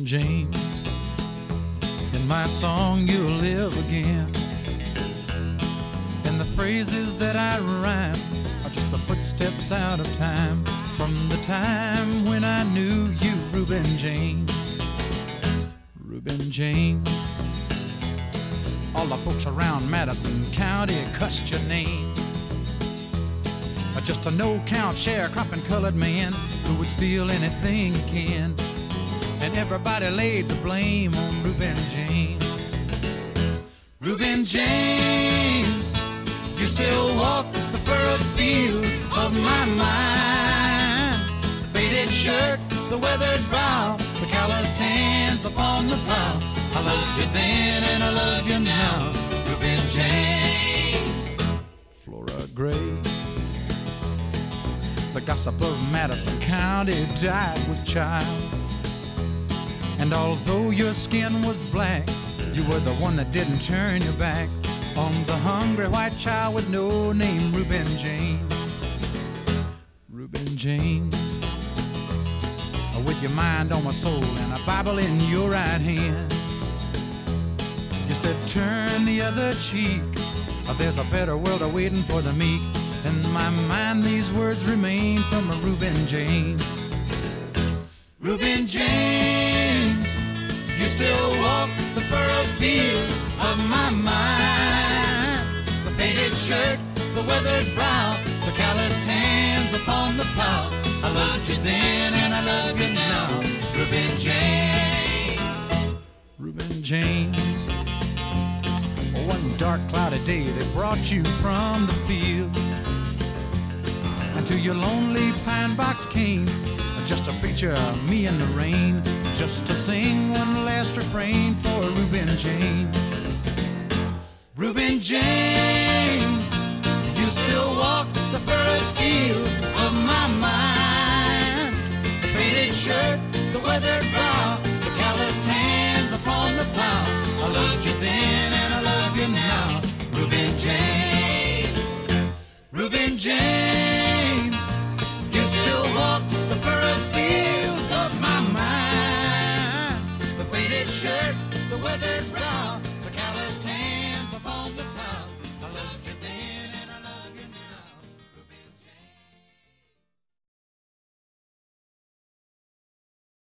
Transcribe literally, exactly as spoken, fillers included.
Reuben James. In my song you'll live again, and the phrases that I rhyme are just the footsteps out of time, from the time when I knew you, Reuben James. Reuben James. All the folks around Madison County cussed your name, but just a no-count sharecropping colored man who would steal anything he can, and everybody laid the blame on Reuben James. Reuben James, you still walk the furrowed fields of my mind. The faded shirt, the weathered brow, the calloused hands upon the plow. I loved you then and I love you now, Reuben James. Flora Gray. The gossip of Madison County died with child, and although your skin was black, you were the one that didn't turn your back on the hungry white child with no name, Reuben James. Reuben James. With your mind on my soul and a Bible in your right hand, you said turn the other cheek, there's a better world awaiting for the meek. In my mind these words remain from a Reuben James. Reuben James, you still walk the furrowed field of my mind. The faded shirt, the weathered brow, the calloused hands upon the plow. I loved you then and I love you now, Reuben James. Reuben James. One dark cloudy day they brought you from the field, and to your lonely pine box came just a picture of me in the rain, just to sing one last refrain for Reuben James. Reuben James, you still walk the furrowed fields of my mind. The faded shirt, the weathered brow, the calloused hands upon the plow. I loved you then and I love you now, Reuben James. Reuben James, you still walk the furrowed fields of my mind. The faded shirt, the weathered brow.